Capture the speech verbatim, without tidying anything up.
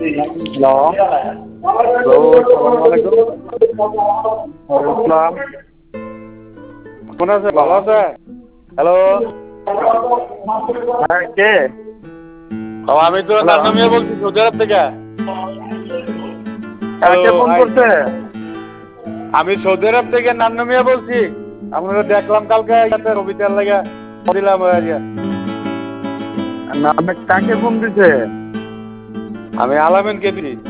Hello hello, আসসালামু আলাইকুম। আসসালাম। কেমন আছে? ভালো আছে? হ্যালো। হ্যাঁ, কে? ও, আমি তো হ্যালো। নান্নু মিয়া বলছি সৌদি আরব থেকে। হ্যাঁ, হ্যালো, কে ফোন হাই। করছে? আমি সৌদি আরব থেকে নান্নু মিয়া বলছি। আমরা দেখলাম কালকে ইয়াতে রবিটার লাগা দিলাম আজকে। না, আমি কাকে ফোন দিছে? আমি আলামিনকে দিই।